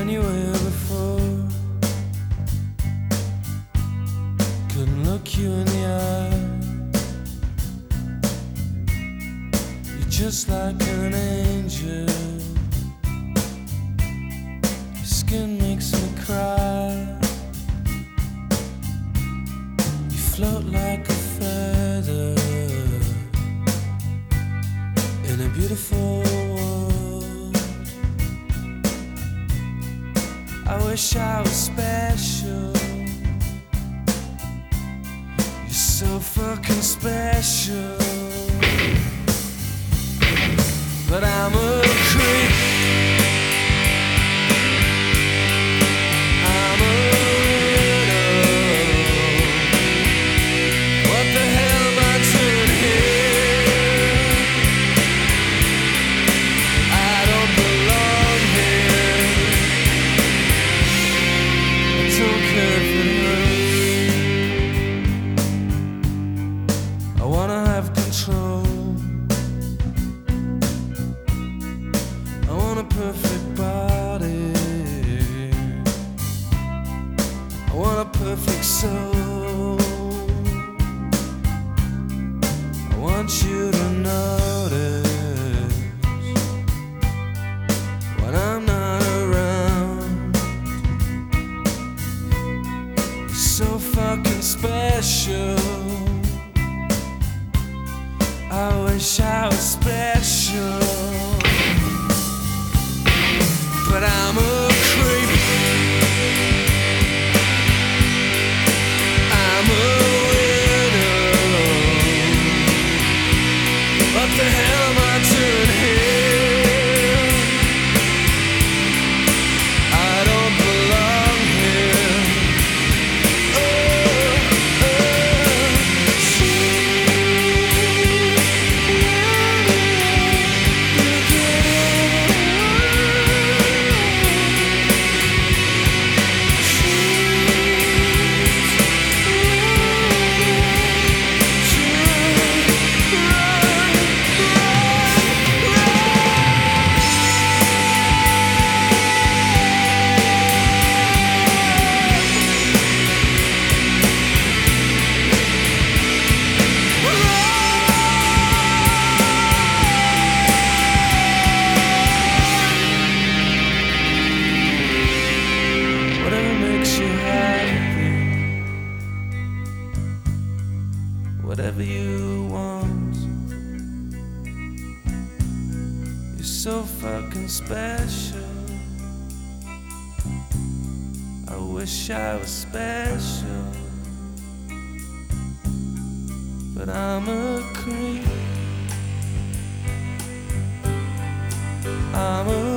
when you were here before. Couldn't look you in the eye. You're just like an angel. Your skin makes me cry. You float like a feather in a beautiful world. I wish I was special. You're so fucking special. But I'm a creep. I'm a widow. What the hell am I doing here? I don't belong here. I don't care if it hurts. I wanna have control. I want a perfect body. I want a perfect soul. I want you to notice when I'm not around. You're so fucking special. I wish I was special. But I'm a creep. I'm a widow. What the hell am I doing here? I don't belong here. Whatever you want. You're so fucking special. I wish I was special. But I'm a creep. I'm a